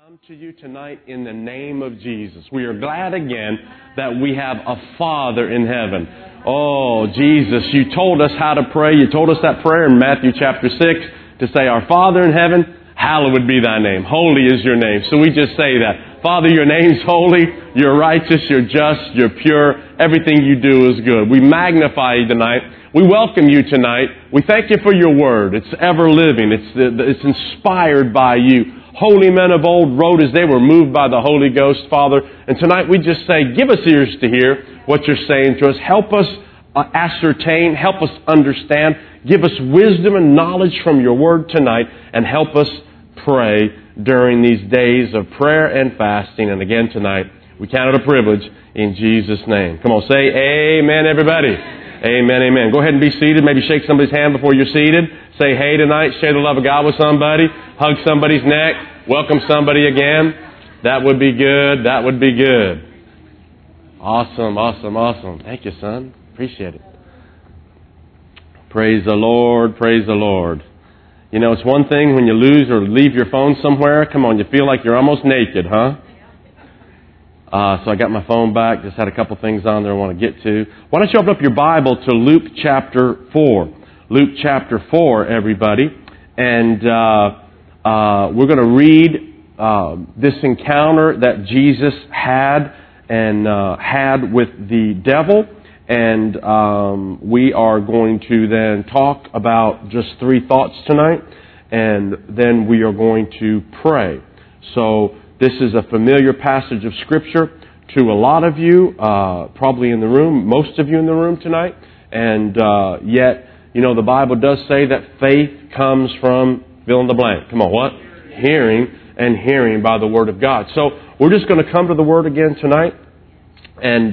Come to you tonight in the name of Jesus. We are glad again that we have a Father in heaven. Oh, Jesus, you told us how to pray. You told us that prayer in Matthew chapter 6 to say, Our Father in heaven, hallowed be thy name. Holy is your name. So we just say that. Father, your name's holy. You're righteous. You're just. You're pure. Everything you do is good. We magnify you tonight. We welcome you tonight. We thank you for your word. It's ever living. It's inspired by you. Holy men of old wrote as they were moved by the Holy Ghost, Father. And tonight we just say, give us ears to hear what you're saying to us. Help us ascertain. Help us understand. Give us wisdom and knowledge from your word tonight. And help us pray during these days of prayer and fasting. And again tonight, we count it a privilege in Jesus' name. Come on, say amen, everybody. Amen, amen. Go ahead and be seated. Maybe shake somebody's hand before you're seated. Say hey tonight. Share the love of God with somebody. Hug somebody's neck. Welcome somebody again. That would be good. That would be good. Awesome, awesome, awesome. Thank you, son. Appreciate it. Praise the Lord. Praise the Lord. You know, it's one thing when you lose or leave your phone somewhere. Come on, you feel like you're almost naked, huh? So I got my phone back. Just had a couple things on there I want to get to. Why don't you open up your Bible to Luke chapter 4. Luke chapter 4, everybody. And we're going to read this encounter that Jesus had with the devil. And we are going to then talk about just 3 thoughts tonight. And then we are going to pray. So this is a familiar passage of Scripture to a lot of you, probably in the room, most of you in the room tonight. And yet, you know, the Bible does say that faith comes from fill in the blank. Come on, what? Hearing, and hearing by the Word of God. So we're just going to come to the Word again tonight. And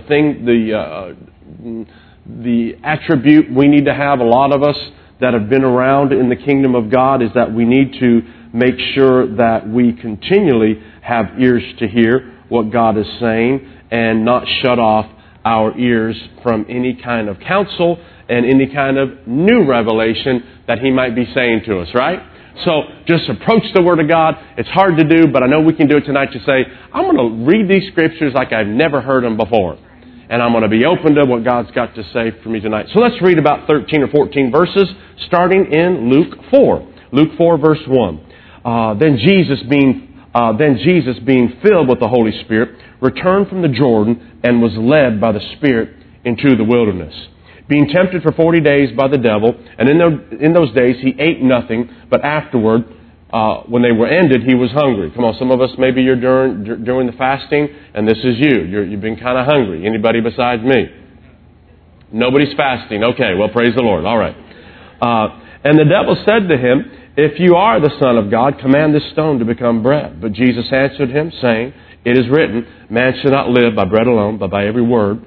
the attribute we need to have, a lot of us that have been around in the kingdom of God, is that we need to make sure that we continually have ears to hear what God is saying and not shut off our ears from any kind of counsel and any kind of new revelation that He might be saying to us, right? So just approach the Word of God. It's hard to do, but I know we can do it tonight to say, I'm going to read these Scriptures like I've never heard them before. And I'm going to be open to what God's got to say for me tonight. So let's read about 13 or 14 verses, starting in Luke 4. Luke 4, verse 1. Then Jesus, being filled with the Holy Spirit, returned from the Jordan and was led by the Spirit into the wilderness, being tempted for 40 days by the devil. And in those days he ate nothing, but afterward, when they were ended, he was hungry. Come on, some of us, maybe you're during the fasting, and this is you. You've been kind of hungry. Anybody besides me? Nobody's fasting. Okay, well, praise the Lord. All right. And the devil said to him, If you are the Son of God, command this stone to become bread. But Jesus answered him, saying, It is written, Man shall not live by bread alone, but by every word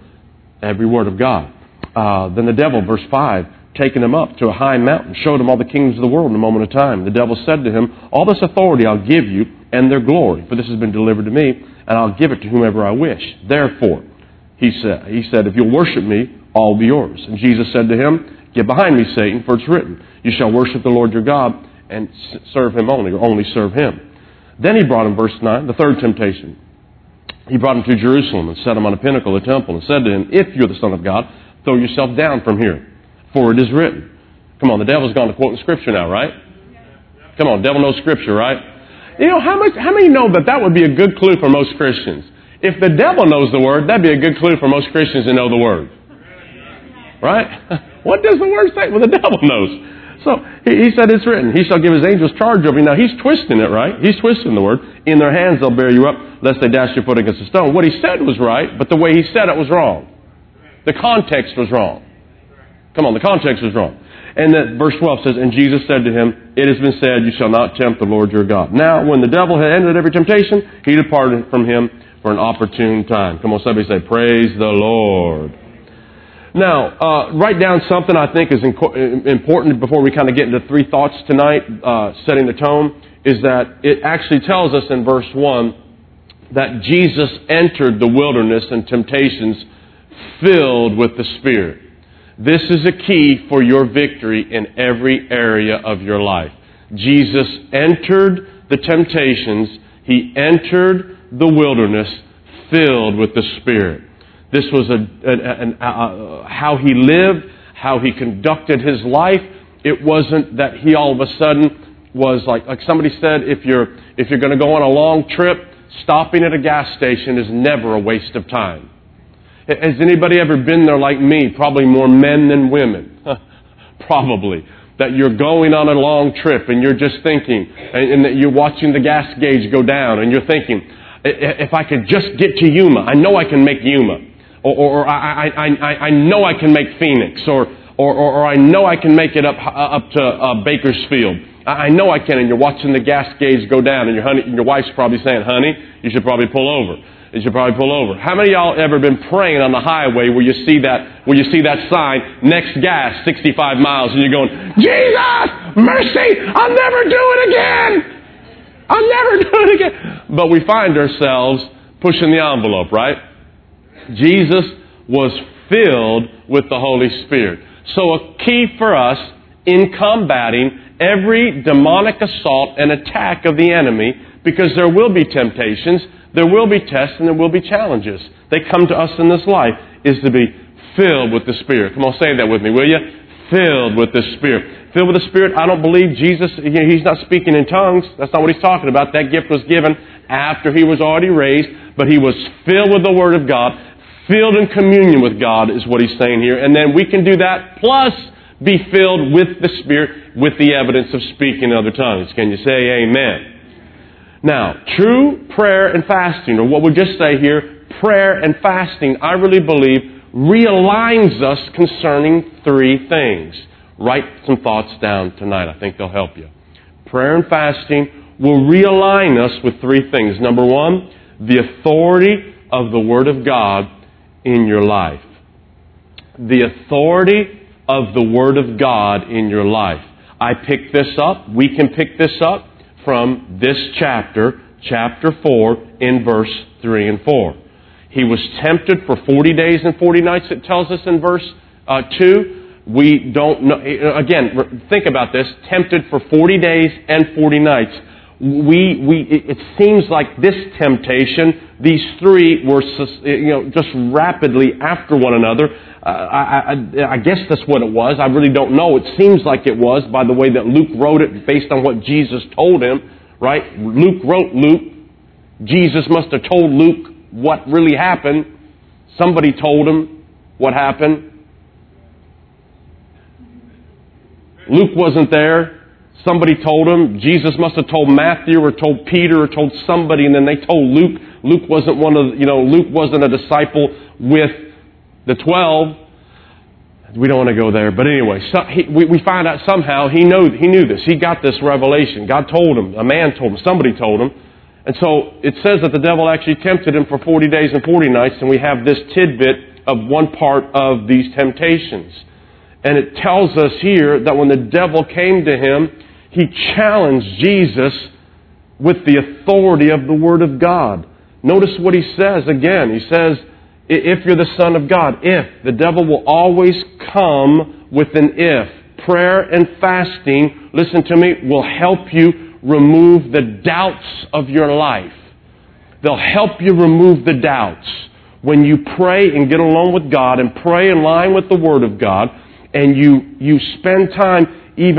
of God. Then the devil, verse 5, taking him up to a high mountain, showed him all the kingdoms of the world in a moment of time. The devil said to him, All this authority I'll give you, and their glory, for this has been delivered to me, and I'll give it to whomever I wish. Therefore, he said, If you'll worship me, all will be yours. And Jesus said to him, Get behind me, Satan, for it's written, You shall worship the Lord your God, and serve Him only, or only serve Him. Then he brought him, verse 9, the third temptation. He brought him to Jerusalem and set him on a pinnacle of the temple and said to him, If you're the Son of God, throw yourself down from here, for it is written. Come on, the devil's gone to quoting Scripture now, right? Come on, devil knows Scripture, right? You know, how many know that would be a good clue for most Christians? If the devil knows the Word, that'd be a good clue for most Christians to know the Word. Right? What does the Word say? Well, the devil knows. So he said it's written, He shall give His angels charge over you. Now he's twisting it, right? He's twisting the word. In their hands they'll bear you up, lest they dash your foot against a stone. What he said was right, but the way he said it was wrong. The context was wrong. Come on, the context was wrong. And then verse 12 says, And Jesus said to him, It has been said, You shall not tempt the Lord your God. Now when the devil had ended every temptation, he departed from him for an opportune time. Come on, somebody say, Praise the Lord. Now, write down something I think is important before we kind of get into 3 thoughts tonight, setting the tone, is that it actually tells us in verse 1 that Jesus entered the wilderness and temptations filled with the Spirit. This is a key for your victory in every area of your life. Jesus entered the temptations He entered the wilderness filled with the Spirit. This was how he lived, how he conducted his life. It wasn't that he all of a sudden was like somebody said, if you're going to go on a long trip, stopping at a gas station is never a waste of time. Has anybody ever been there like me? Probably more men than women. Probably. That you're going on a long trip and you're just thinking, and that you're watching the gas gauge go down and you're thinking, if I could just get to Yuma, I know I can make Yuma. Or I know I can make Phoenix. Or I know I can make it up to Bakersfield. I know I can. And you're watching the gas gauge go down and your wife's probably saying, honey, you should probably pull over. You should probably pull over. How many of y'all ever been praying on the highway where you see that sign, next gas, 65 miles, and you're going, Jesus, mercy, I'll never do it again. I'll never do it again. But we find ourselves pushing the envelope, right? Jesus was filled with the Holy Spirit. So a key for us in combating every demonic assault and attack of the enemy, because there will be temptations, there will be tests, and there will be challenges. They come to us in this life, is to be filled with the Spirit. Come on, say that with me, will you? Filled with the Spirit. Filled with the Spirit, I don't believe Jesus, He's not speaking in tongues. That's not what He's talking about. That gift was given after He was already raised, but He was filled with the Word of God, filled in communion with God is what He's saying here. And then we can do that, plus be filled with the Spirit, with the evidence of speaking in other tongues. Can you say amen? Now, true prayer and fasting, or what we just say here, prayer and fasting, I really believe, realigns us concerning three things. Write some thoughts down tonight. I think they'll help you. Prayer and fasting will realign us with three things. Number one, the authority of the Word of God in your life. The authority of the Word of God in your life. I picked this up. We can pick this up from this chapter 4, in verse 3 and 4. He was tempted for 40 days and 40 nights, it tells us in verse 2. We don't know. Again, think about this. Tempted for 40 days and 40 nights. It seems like this temptation, these three were just rapidly after one another. I guess that's what it was. I really don't know. It seems like it was by the way that Luke wrote it based on what Jesus told him, right? Luke wrote Luke. Jesus must have told Luke what really happened. Somebody told him what happened. Luke wasn't there. Somebody told him. Jesus must have told Matthew or told Peter or told somebody, and then they told Luke. Luke wasn't Luke wasn't a disciple with the 12. We don't want to go there. But anyway, we find out somehow he knew this. He got this revelation. God told him. A man told him. Somebody told him. And so it says that the devil actually tempted him for 40 days and 40 nights, and we have this tidbit of one part of these temptations. And it tells us here that when the devil came to him, he challenged Jesus with the authority of the Word of God. Notice what he says again. He says, if you're the Son of God, if. The devil will always come with an if. Prayer and fasting, listen to me, will help you remove the doubts of your life. They'll help you remove the doubts. When you pray and get alone with God and pray in line with the Word of God, and you spend time,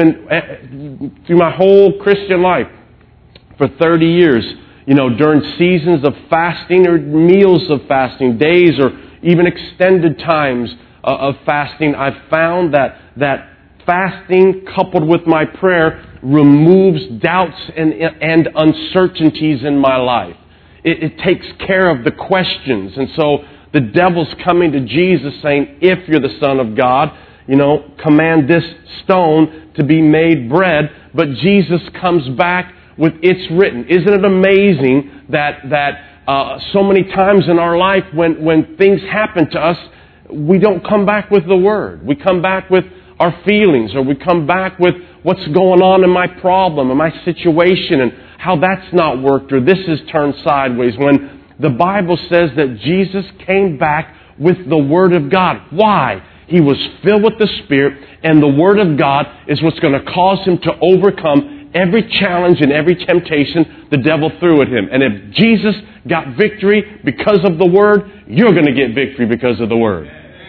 even through my whole Christian life, for 30 years, during seasons of fasting or meals of fasting, days or even extended times of fasting, I've found that fasting coupled with my prayer removes doubts and uncertainties in my life. It takes care of the questions. And so the devil's coming to Jesus saying, if you're the Son of God, command this stone to be made bread. But Jesus comes back with it's written. Isn't it amazing that so many times in our life when things happen to us, we don't come back with the Word. We come back with our feelings, or we come back with what's going on in my problem, in my situation, and how that's not worked, or this is turned sideways. When the Bible says that Jesus came back with the Word of God. Why? He was filled with the Spirit, and the Word of God is what's going to cause him to overcome every challenge and every temptation the devil threw at him. And if Jesus got victory because of the Word, you're going to get victory because of the Word.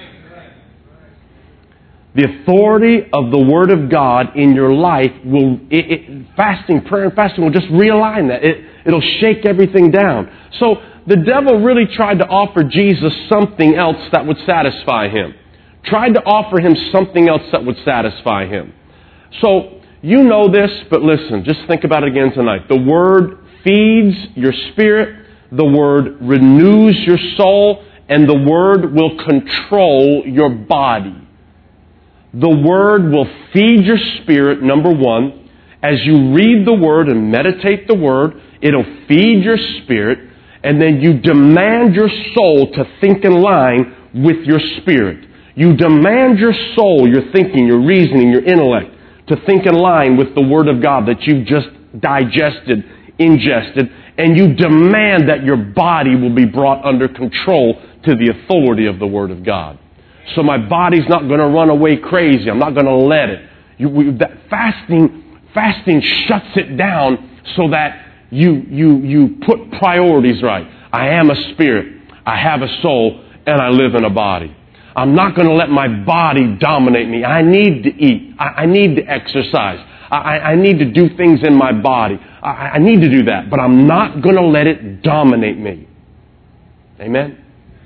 The authority of the Word of God in your life will, prayer and fasting will just realign that. It'll shake everything down. So the devil really tried to offer Jesus something else that would satisfy him. Tried to offer him something else that would satisfy him. So you know this, but listen, just think about it again tonight. The Word feeds your spirit. The Word renews your soul. And the Word will control your body. The Word will feed your spirit, number one. As you read the Word and meditate the Word, it'll feed your spirit. And then you demand your soul to think in line with your spirit. You demand your soul, your thinking, your reasoning, your intellect, to think in line with the Word of God that you've just digested, ingested. And you demand that your body will be brought under control to the authority of the Word of God. So my body's not going to run away crazy. I'm not going to let it. Fasting shuts it down so that you put priorities right. I am a spirit. I have a soul. And I live in a body. I'm not going to let my body dominate me. I need to eat. I need to exercise. I need to do things in my body. I need to do that. But I'm not going to let it dominate me. Amen?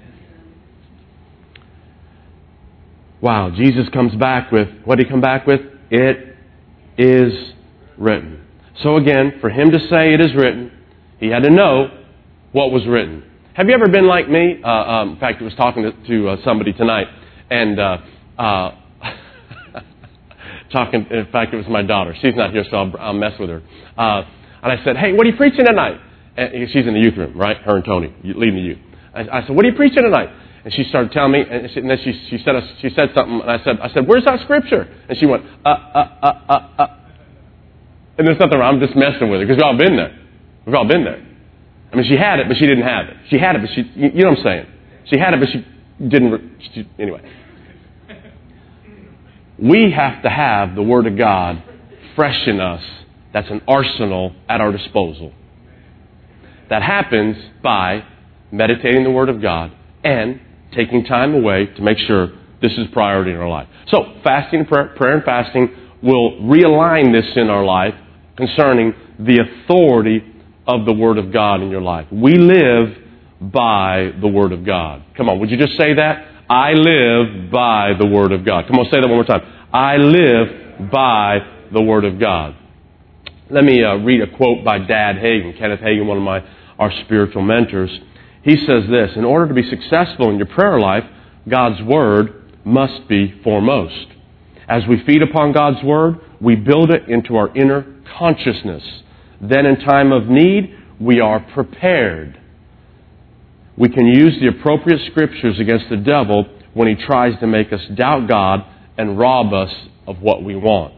Wow, Jesus comes back with, what did He come back with? It is written. So again, for Him to say it is written, He had to know what was written. Have you ever been like me? In fact, I was talking to somebody tonight, and in fact, it was my daughter. She's not here, so I'll mess with her. And I said, hey, what are you preaching tonight? And she's in the youth room, right? Her and Tony, leading the youth. I said, what are you preaching tonight? And she started telling me, and then she said something, and I said, where's that scripture? And she went, And there's nothing wrong, I'm just messing with her, because we've all been there. We've all been there. I mean, she had it, but she didn't have it. She had it, but you know what I'm saying? She had it, but she didn't, anyway. We have to have the Word of God fresh in us. That's an arsenal at our disposal. That happens by meditating the Word of God and taking time away to make sure this is priority in our life. So, fasting, prayer and fasting will realign this in our life concerning the authority of the Word of God in your life. We live by the Word of God. Come on, would you just say that? I live by the Word of God. Come on, say that one more time. I live by the Word of God. Let me read a quote by Dad Hagin, Kenneth Hagin, one of our spiritual mentors. He says this, in order to be successful in your prayer life, God's Word must be foremost. As we feed upon God's Word, we build it into our inner consciousness. Then in time of need, we are prepared. We can use the appropriate scriptures against the devil when he tries to make us doubt God and rob us of what we want.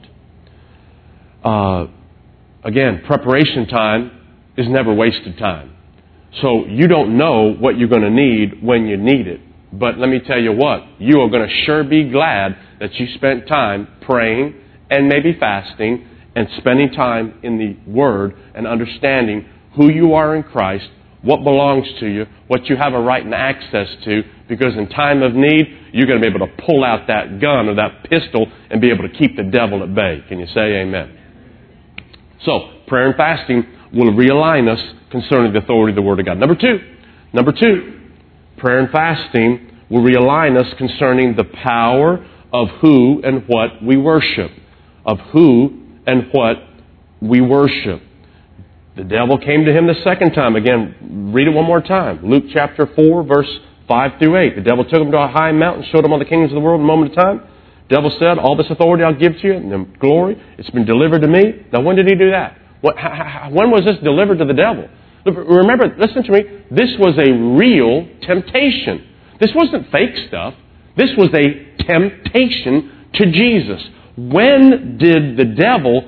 Again, preparation time is never wasted time. So you don't know what you're going to need when you need it. But let me tell you what, you are going to sure be glad that you spent time praying and maybe fasting and spending time in the Word and understanding who you are in Christ, what belongs to you, what you have a right and access to, because in time of need, you're going to be able to pull out that gun or that pistol and be able to keep the devil at bay. Can you say amen? So, prayer and fasting will realign us concerning the authority of the Word of God. Number two, prayer and fasting will realign us concerning the power of who and what we worship. Of who and what we worship. The devil came to him the second time. Again, read it one more time. Luke chapter 4, verse 5 through 8. The devil took him to a high mountain, showed him all the kingdoms of the world in a moment of time. The devil said, all this authority I'll give to you, and the glory, it's been delivered to me. Now, when did he do that? When was this delivered to the devil? Remember, listen to me, this was a real temptation. This wasn't fake stuff. This was a temptation to Jesus. When did the devil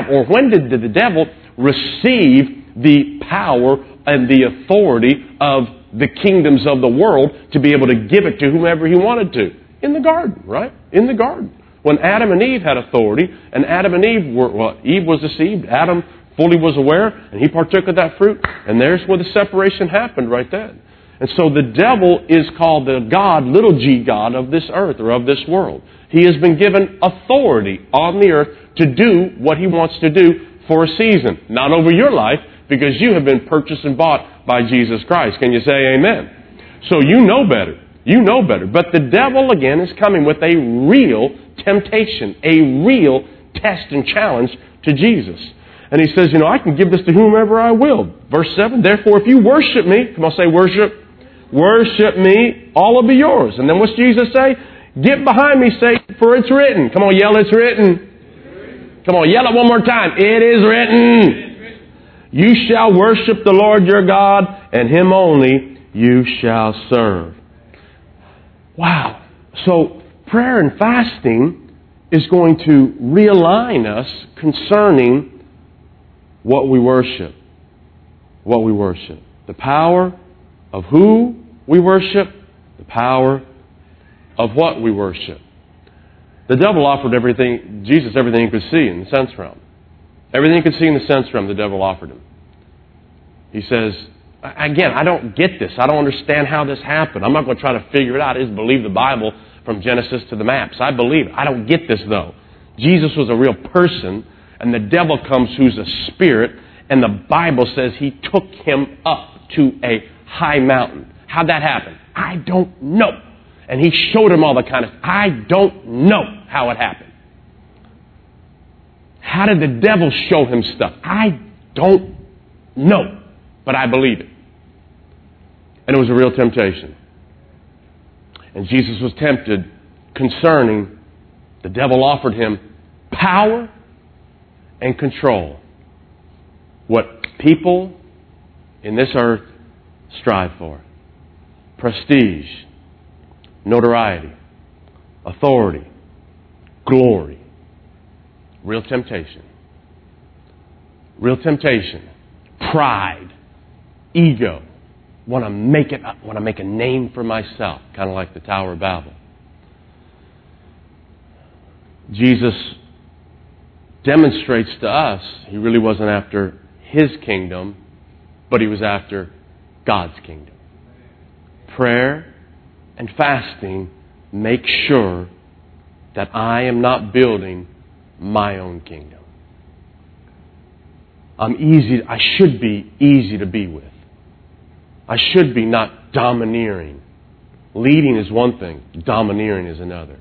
receive the power and the authority of the kingdoms of the world to be able to give it to whomever he wanted to? In the garden, right? In the garden. when Adam and Eve had authority, and Adam and Eve Eve was deceived, Adam fully was aware, and he partook of that fruit, and there's where the separation happened right then. And so the devil is called the God, little g God of this earth or of this world. He has been given authority on the earth to do what he wants to do for a season. Not over your life, because you have been purchased and bought by Jesus Christ. Can you say amen? So you know better. You know better. But the devil, again, is coming with a real temptation, a real test and challenge to Jesus. And he says, I can give this to whomever I will. Verse 7, therefore, if you worship me, come on, say worship. Worship me, all will be yours. And then what's Jesus say? Get behind me, Satan, for it's written. Come on, yell, it's written. Come on, yell it one more time. It is written. You shall worship the Lord your God, and Him only you shall serve. Wow. So prayer and fasting is going to realign us concerning what we worship. What we worship. The power of who we worship, the power of what we worship. The devil offered Jesus everything he could see in the sense realm. Everything he could see in the sense realm, the devil offered him. He says, again, I don't get this. I don't understand how this happened. I'm not going to try to figure it out. I just believe the Bible from Genesis to the maps. I believe it. I don't get this, though. Jesus was a real person, and the devil comes who's a spirit, and the Bible says he took him up to a high mountain. How'd that happen? I don't know. And he showed him all the kind of... I don't know how it happened. How did the devil show him stuff? I don't know. But I believe it. And it was a real temptation. And Jesus was tempted concerning the devil offered him power and control. What people in this earth strive for. Prestige, notoriety, authority, glory. Real temptation. Real temptation. Pride. Ego. Want to make a name for myself. Kind of like the Tower of Babel. Jesus demonstrates to us he really wasn't after his kingdom, but he was after God's kingdom. Prayer and fasting make sure that I am not building my own kingdom. I should be easy to be with. I should be not domineering. Leading is one thing, domineering is another.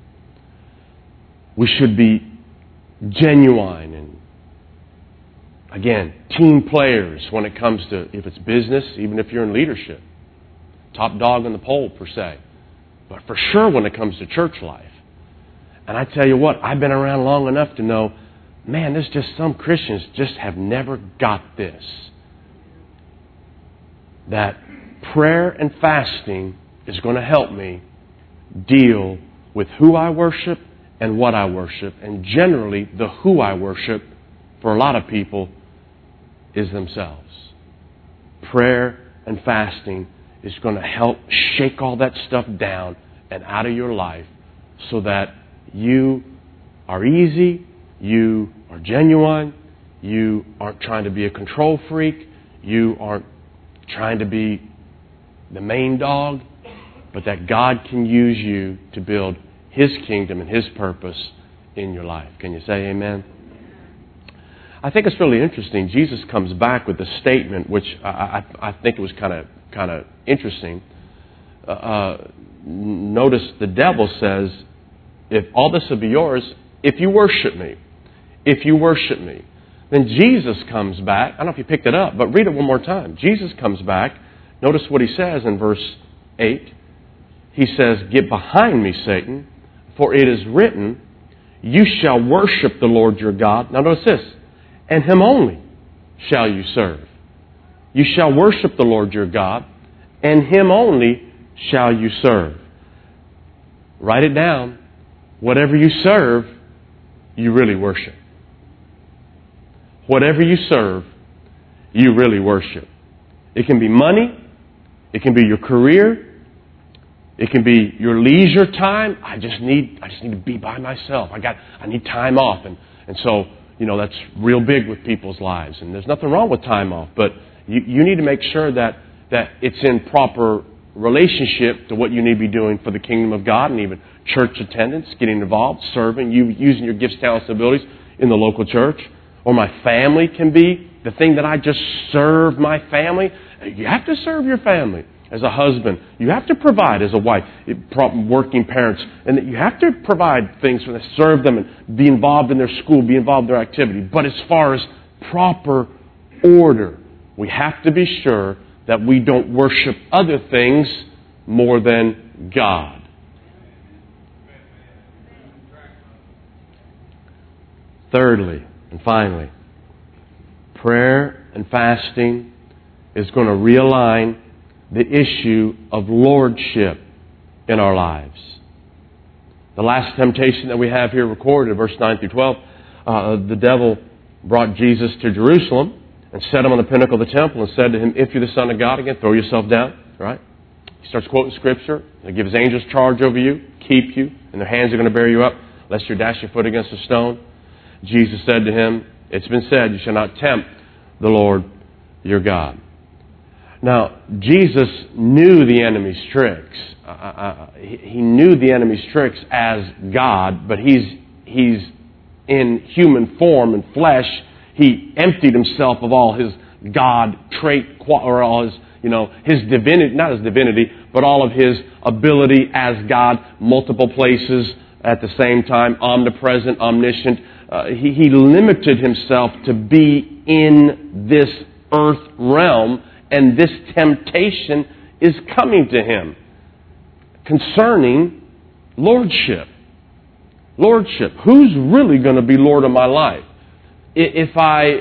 We should be genuine and, again, team players when it comes to, if it's business, even if you're in leadership. Top dog on the pole, per se. But for sure when it comes to church life. And I tell you what, I've been around long enough to know, man, there's just some Christians just have never got this. That prayer and fasting is going to help me deal with who I worship and what I worship. And generally, the who I worship, for a lot of people, is themselves. Prayer and fasting is going to help shake all that stuff down and out of your life so that you are easy, you are genuine, you aren't trying to be a control freak, you aren't trying to be the main dog, but that God can use you to build His kingdom and His purpose in your life. Can you say amen? I think it's really interesting. Jesus comes back with a statement which I think it was kind of interesting. Notice the devil says, if all this will be yours, if you worship me. If you worship me. Then Jesus comes back. I don't know if you picked it up, but read it one more time. Jesus comes back. Notice what He says in verse 8. He says, get behind me, Satan, for it is written, you shall worship the Lord your God. Now notice this. And Him only shall you serve. You shall worship the Lord your God, and Him only shall you serve. Write it down. Whatever you serve, you really worship. Whatever you serve, you really worship. It can be money. It can be your career. It can be your leisure time. I just need to be by myself. I need time off. And so, that's real big with people's lives. And there's nothing wrong with time off. But you need to make sure that it's in proper relationship to what you need to be doing for the kingdom of God, and even church attendance, getting involved, serving, using your gifts, talents, and abilities in the local church. Or my family can be the thing that I just serve my family. You have to serve your family as a husband. You have to provide as a wife, working parents. And you have to provide things for them, serve them and be involved in their school, be involved in their activity. But as far as proper order, we have to be sure that we don't worship other things more than God. Thirdly, and finally, prayer and fasting is going to realign the issue of lordship in our lives. The last temptation that we have here recorded, verse 9 through 12, the devil brought Jesus to Jerusalem and set him on the pinnacle of the temple and said to him, "If you're the Son of God again, throw yourself down." Right? He starts quoting Scripture. He'll give his angels charge over you, keep you, and their hands are going to bear you up, lest you dash your foot against a stone. Jesus said to him, "It's been said, you shall not tempt the Lord your God." Now, Jesus knew the enemy's tricks. He knew the enemy's tricks as God, but He's in human form and flesh. He emptied Himself of all His God trait, or all His divinity, not His divinity, but all of His ability as God, multiple places at the same time, omnipresent, omniscient. He limited Himself to be in this earth realm, and this temptation is coming to Him concerning lordship. Lordship. Who's really going to be Lord of my life? If I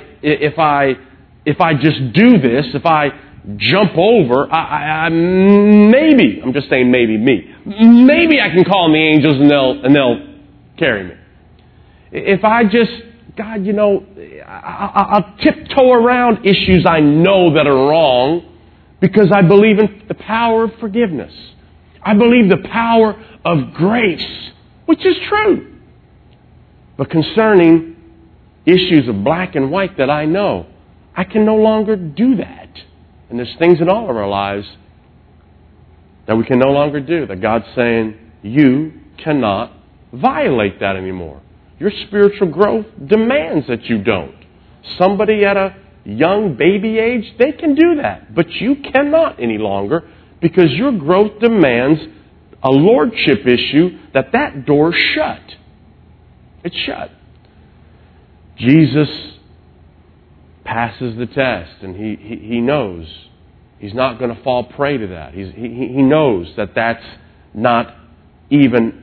just do this, if I jump over, maybe, I'm just saying maybe I can call on the angels and they'll carry me. If I just, God, I'll tiptoe around issues I know that are wrong because I believe in the power of forgiveness. I believe the power of grace, which is true. But concerning issues of black and white that I know, I can no longer do that. And there's things in all of our lives that we can no longer do, that God's saying, you cannot violate that anymore. Your spiritual growth demands that you don't. Somebody at a young baby age, they can do that. But you cannot any longer because your growth demands a lordship issue that door's shut. It's shut. Jesus passes the test, and he knows he's not going to fall prey to that. He knows that that's not even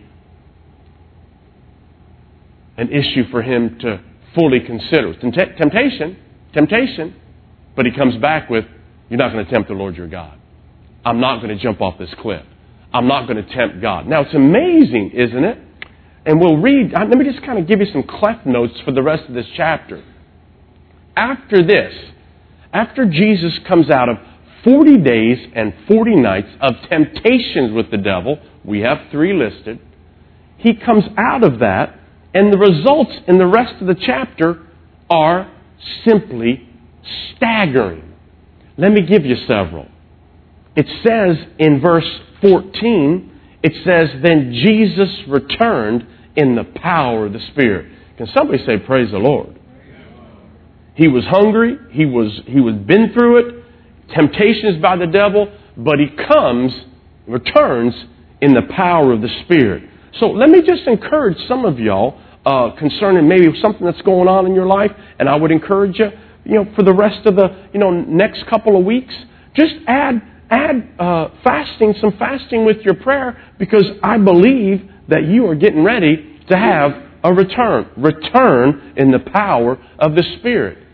an issue for him to fully consider. It's temptation, but he comes back with, you're not going to tempt the Lord your God. I'm not going to jump off this cliff. I'm not going to tempt God. Now, it's amazing, isn't it? And we'll read, let me just kind of give you some Clef Notes for the rest of this chapter. After this, after Jesus comes out of 40 days and 40 nights of temptations with the devil, we have 3 listed, he comes out of that, and the results in the rest of the chapter are simply staggering. Let me give you several. It says in verse 14, it says, then Jesus returned in the power of the Spirit. Can somebody say, praise the Lord? He was hungry. He was been through it. Temptations by the devil. But he returns in the power of the Spirit. So let me just encourage some of y'all concerning maybe something that's going on in your life. And I would encourage you, for the rest of the, next couple of weeks, just add fasting, some fasting with your prayer, because I believe that you are getting ready to have a return in the power of the Spirit.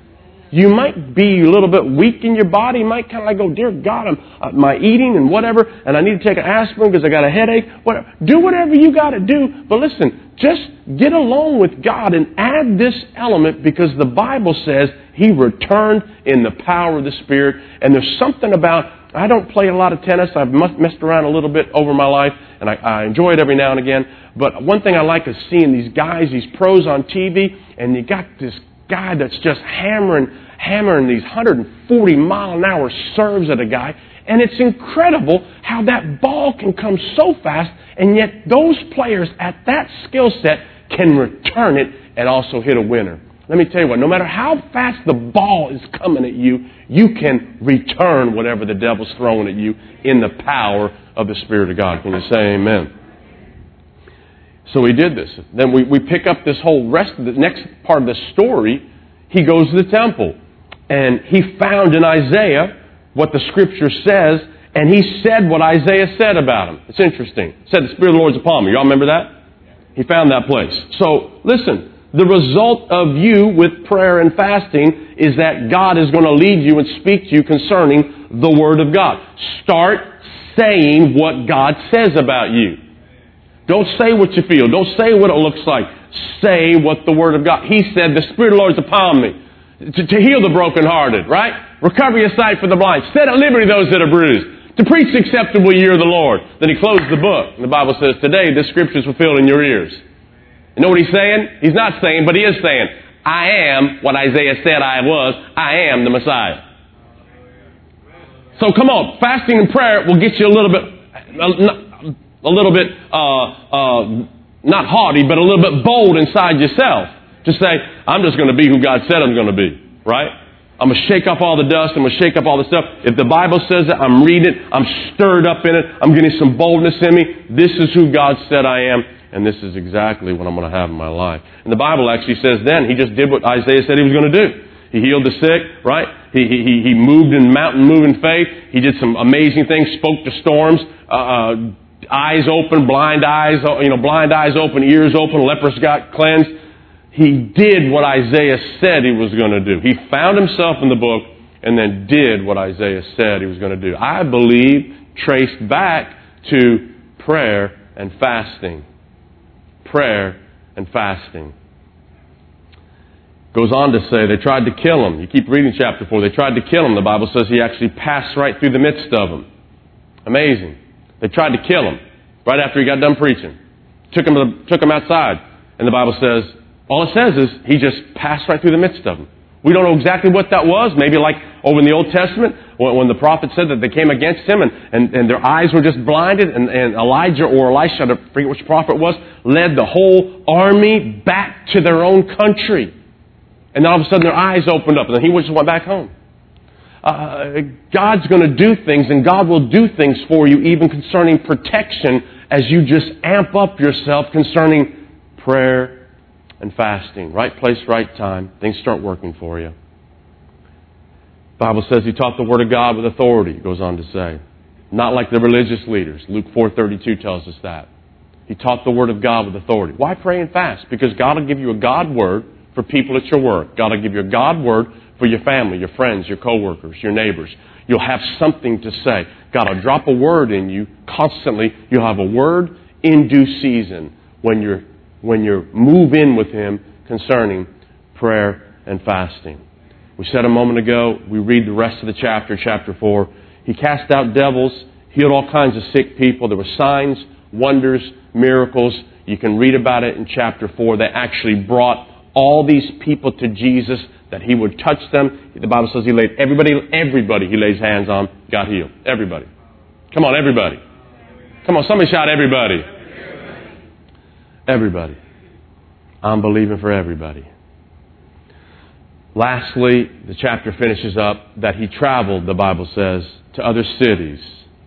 You might be a little bit weak in your body. You might kind of like go, dear God, my eating and whatever, and I need to take an aspirin because I got a headache. Whatever. Do whatever you got to do. But listen, just get along with God and add this element, because the Bible says He returned in the power of the Spirit. And there's something about, I don't play a lot of tennis. I've messed around a little bit over my life, and I enjoy it every now and again. But one thing I like is seeing these guys, these pros on TV, and you got this guy that's just hammering these 140-mile-an-hour serves at a guy. And it's incredible how that ball can come so fast, and yet those players at that skill set can return it and also hit a winner. Let me tell you what, no matter how fast the ball is coming at you, you can return whatever the devil's throwing at you in the power of the Spirit of God. Can you say amen? So he did this. Then we pick up this whole rest of the next part of the story. He goes to the temple, and he found in Isaiah what the Scripture says, and he said what Isaiah said about him. It's interesting. He said, the Spirit of the Lord is upon me. Y'all remember that? He found that place. So, listen, the result of you with prayer and fasting is that God is going to lead you and speak to you concerning the Word of God. Start saying what God says about you. Don't say what you feel. Don't say what it looks like. Say what the Word of God. He said, the Spirit of the Lord is upon me to heal the brokenhearted, right? Recover your sight for the blind. Set at liberty those that are bruised. To preach the acceptable year of the Lord. Then he closed the book. And the Bible says, today this Scripture is fulfilled in your ears. You know what he's saying? He's not saying, but he is saying, I am what Isaiah said I was. I am the Messiah. So come on, fasting and prayer will get you a little bit, not haughty, but a little bit bold inside yourself. To say, I'm just going to be who God said I'm going to be. Right? I'm going to shake off all the dust. I'm going to shake up all the stuff. If the Bible says it, I'm reading it. I'm stirred up in it. I'm getting some boldness in me. This is who God said I am. And this is exactly what I'm going to have in my life. And the Bible actually says then, he just did what Isaiah said he was going to do. He healed the sick, right? He moved in mountain moving faith. He did some amazing things, spoke to storms, eyes open, blind eyes open, ears open, lepers got cleansed. He did what Isaiah said he was going to do. He found himself in the book and then did what Isaiah said he was going to do. I believe traced back to prayer and fasting. Prayer and fasting. Goes on to say they tried to kill him. You keep reading chapter 4. They tried to kill him. The Bible says he actually passed right through the midst of them. Amazing. They tried to kill him right after he got done preaching. Took him outside. And the Bible says, all it says is he just passed right through the midst of them. We don't know exactly what that was. Maybe like over in the Old Testament when the prophet said that they came against him and their eyes were just blinded and Elijah or Elisha, I forget which prophet it was, led the whole army back to their own country. And then all of a sudden their eyes opened up and then he just went back home. God's going to do things, and God will do things for you even concerning protection as you just amp up yourself concerning prayer and fasting. Right place, right time. Things start working for you. The Bible says he taught the Word of God with authority, it goes on to say. Not like the religious leaders. Luke 4:32 tells us that. He taught the Word of God with authority. Why pray and fast? Because God will give you a God Word for people at your work. God will give you a God Word for your family, your friends, your co-workers, your neighbors. You'll have something to say. God will drop a word in you constantly. You'll have a word in due season when you move in with Him concerning prayer and fasting. We said a moment ago, we read the rest of the chapter, chapter 4. He cast out devils, healed all kinds of sick people. There were signs, wonders, miracles. You can read about it in chapter 4. They actually brought all these people to Jesus that He would touch them. The Bible says He laid everybody He lays hands on got healed. Everybody. Come on, everybody. Come on, somebody shout everybody. Everybody. I'm believing for everybody. Lastly, the chapter finishes up that he traveled, the Bible says, to other cities,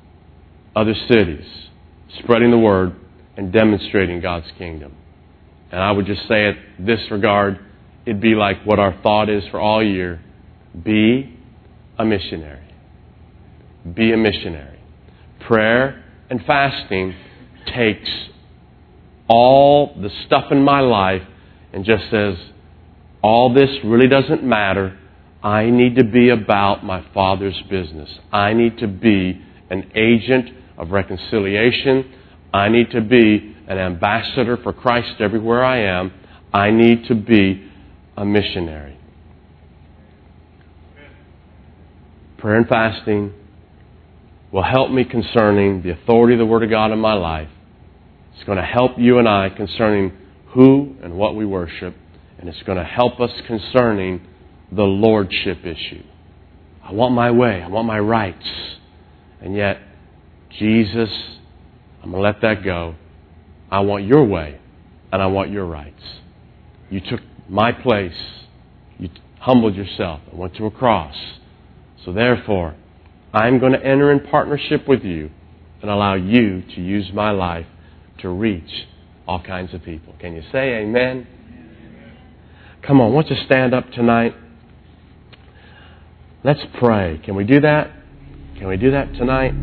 spreading the word and demonstrating God's kingdom. And I would just say it this regard, it'd be like what our thought is for all year. Be a missionary. Be a missionary. Prayer and fasting takes all the stuff in my life and just says, all this really doesn't matter. I need to be about my Father's business. I need to be an agent of reconciliation. I need to be an ambassador for Christ everywhere I am. I need to be a missionary. Prayer and fasting will help me concerning the authority of the Word of God in my life. It's going to help you and I concerning who and what we worship. And it's going to help us concerning the lordship issue. I want my way. I want my rights. And yet, Jesus, I'm going to let that go. I want your way. And I want your rights. You took my place. You humbled yourself and went to a cross. So therefore, I'm going to enter in partnership with you and allow you to use my life to reach all kinds of people. Can you say amen? Come on, won't you stand up tonight? Let's pray. Can we do that? Can we do that tonight?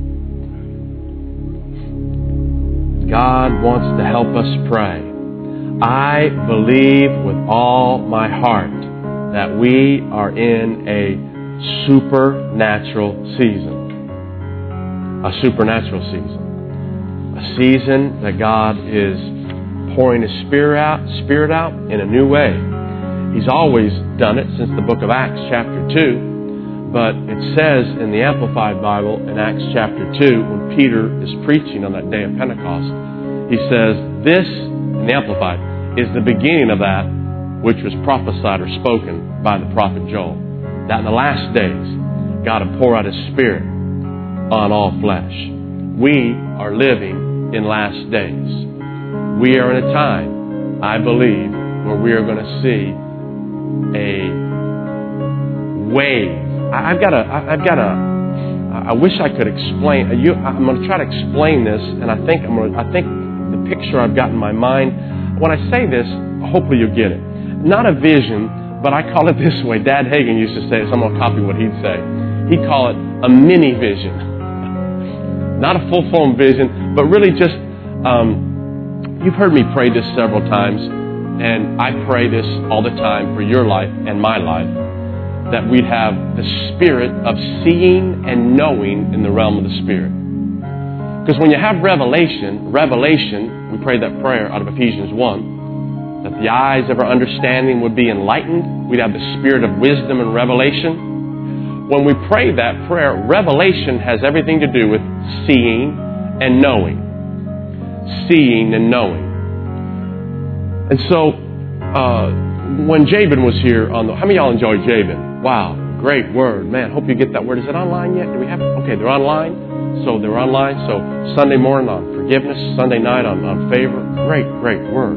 God wants to help us pray. I believe with all my heart that we are in a supernatural season. A supernatural season. A season that God is pouring His Spirit out in a new way. He's always done it since the book of Acts chapter 2. But it says in the Amplified Bible in Acts chapter 2, when Peter is preaching on that day of Pentecost, he says, this, in the Amplified, is the beginning of that which was prophesied or spoken by the prophet Joel. That in the last days, God will pour out His Spirit on all flesh. We are living in last days. We are in a time, I believe, where we are going to see a wave. I wish I could explain. I'm going to try to explain this, and I think the picture I've got in my mind. When I say this, hopefully you'll get it. Not a vision, but I call it this way. Dad Hagin used to say it, so I'm going to copy what he'd say. He'd call it a mini vision. Not a full-form vision, but really just, you've heard me pray this several times, and I pray this all the time for your life and my life, that we'd have the spirit of seeing and knowing in the realm of the Spirit. Because when you have revelation, we prayed that prayer out of Ephesians 1, that the eyes of our understanding would be enlightened. We'd have the spirit of wisdom and revelation. When we pray that prayer, revelation has everything to do with seeing and knowing. Seeing and knowing. And so, when Jabin was here how many of y'all enjoyed Jabin? Wow, great word. Man, hope you get that word. Is it online yet? Do we have it? Okay, they're online. So they're online. So Sunday morning on forgiveness, Sunday night on favor. Great word.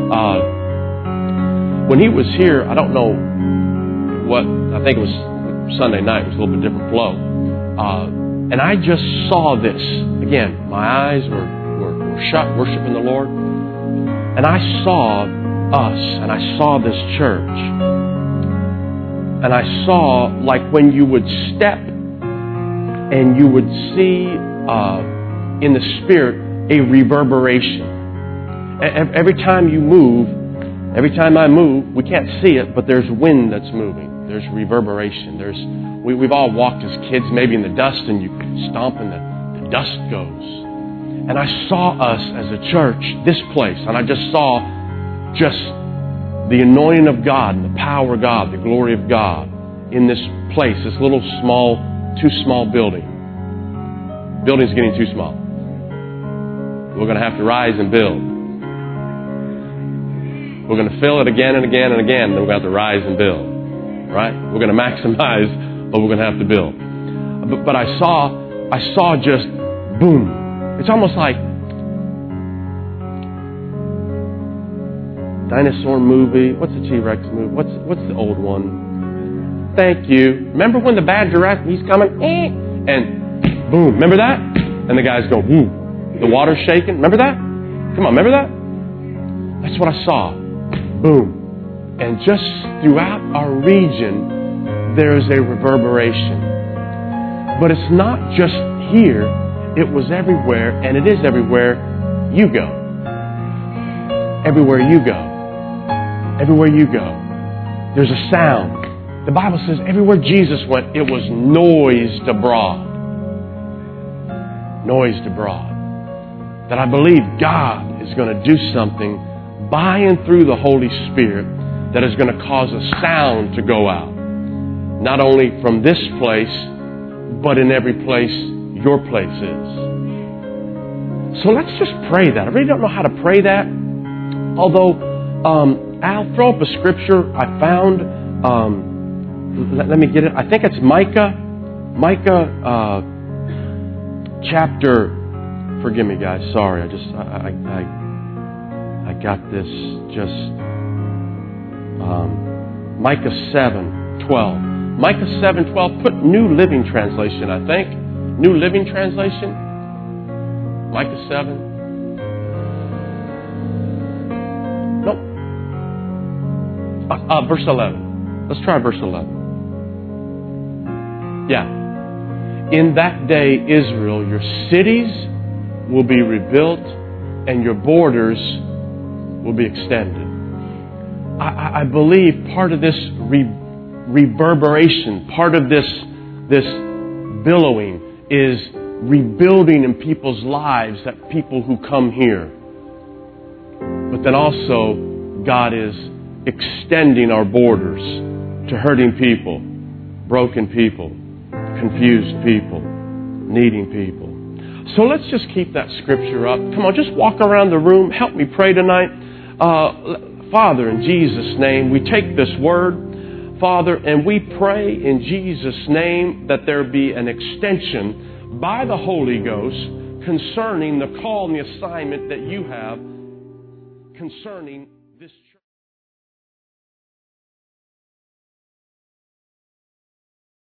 When he was here, I don't know I think it was Sunday night. It was a little bit different flow. And I just saw this. Again, my eyes were shut, worshiping the Lord. And I saw us, and I saw this church. And I saw, like when you would step and you would see in the Spirit a reverberation. Every time you move, every time I move, we can't see it, but there's wind that's moving. There's reverberation. We've all walked as kids maybe in the dust, and you stomp and the dust goes. And I saw us as a church, this place, and I just saw the anointing of God and the power of God, the glory of God in this place, this little too small building. Building's getting too small. We're going to have to rise and build. We're going to fill it again and again and again, then we're going to have to rise and build. Right? We're going to maximize what we're going to have to build. But I saw just boom. It's almost like dinosaur movie. What's the T-Rex movie? What's the old one? Thank you. Remember when the bad giraffe, he's coming, and boom. Remember that? And the guys go, woo. The water's shaking. Remember that? Come on, remember that? That's what I saw. Boom. And just throughout our region, there's a reverberation. But it's not just here. It was everywhere, and it is everywhere you go. Everywhere you go. Everywhere you go. There's a sound. The Bible says everywhere Jesus went, it was noised abroad. Noised abroad. That I believe God is going to do something by and through the Holy Spirit that is going to cause a sound to go out. Not only from this place, but in every place your place is. So let's just pray that. I really don't know how to pray that. Although, Al, throw up a scripture I found. Let me get it. I think it's Micah chapter. Forgive me, guys. Sorry, I got this just. Micah 7:12. Micah 7:12. Put New Living Translation, I think. New Living Translation. Micah 7. Nope. Verse 11. Let's try verse 11. Yeah. In that day, Israel, your cities will be rebuilt and your borders will be extended. I believe part of this reverberation, part of this billowing is rebuilding in people's lives, that people who come here. But then also, God is extending our borders to hurting people, broken people, confused people, needing people. So let's just keep that scripture up. Come on, just walk around the room. Help me pray tonight. Father, in Jesus' name, we take this word, Father, and we pray in Jesus' name that there be an extension by the Holy Ghost concerning the call and the assignment that you have concerning this church.